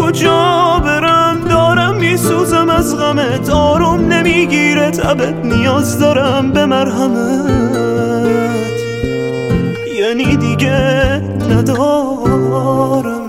کجا برم، دارم میسوزم از غمت، آروم نمیگیره تبت، نیاز دارم به مرهمت، یعنی دیگه ندارم.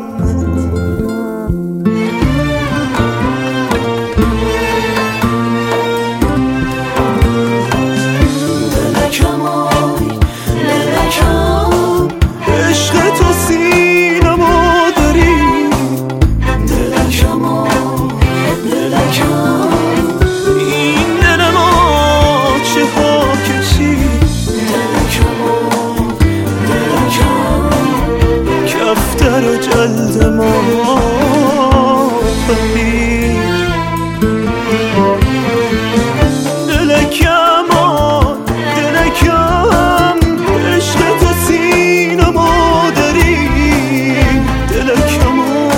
جلد ما دلکم عشق تو سینما داری، دلکم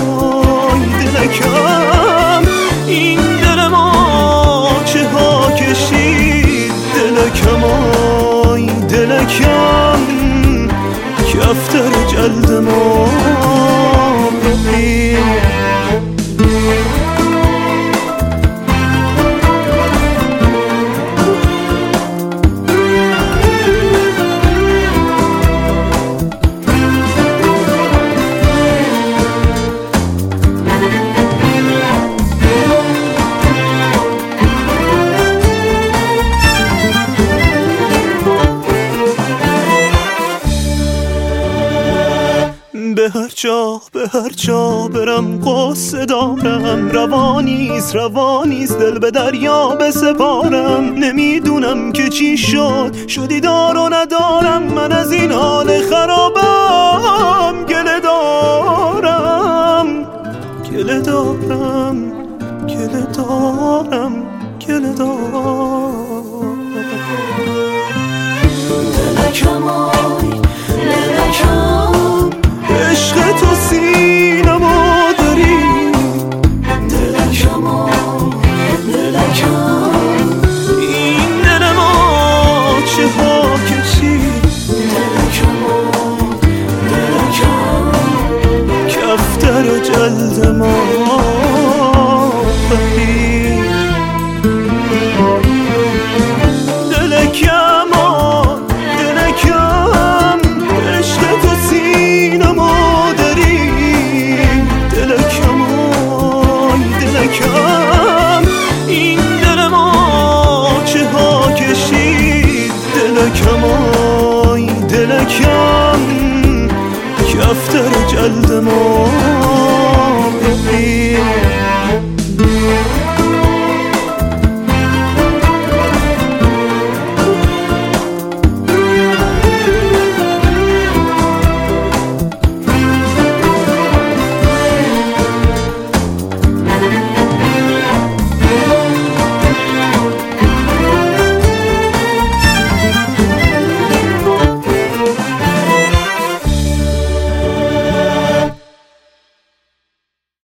این دل ما چه ها کشید، دلکم کفتر جلد ما به هر جا برم قصه دارم، روانیست دل به دریا بسپارم، نمیدونم که چی شدی دار و ندارم، من از این حال خرابم گله دارم دلکم عشق تو سینما داری، دلکم این دل ما چه ها کشید، دلکم کفتر جلد ما دلکم کفتر جلد ما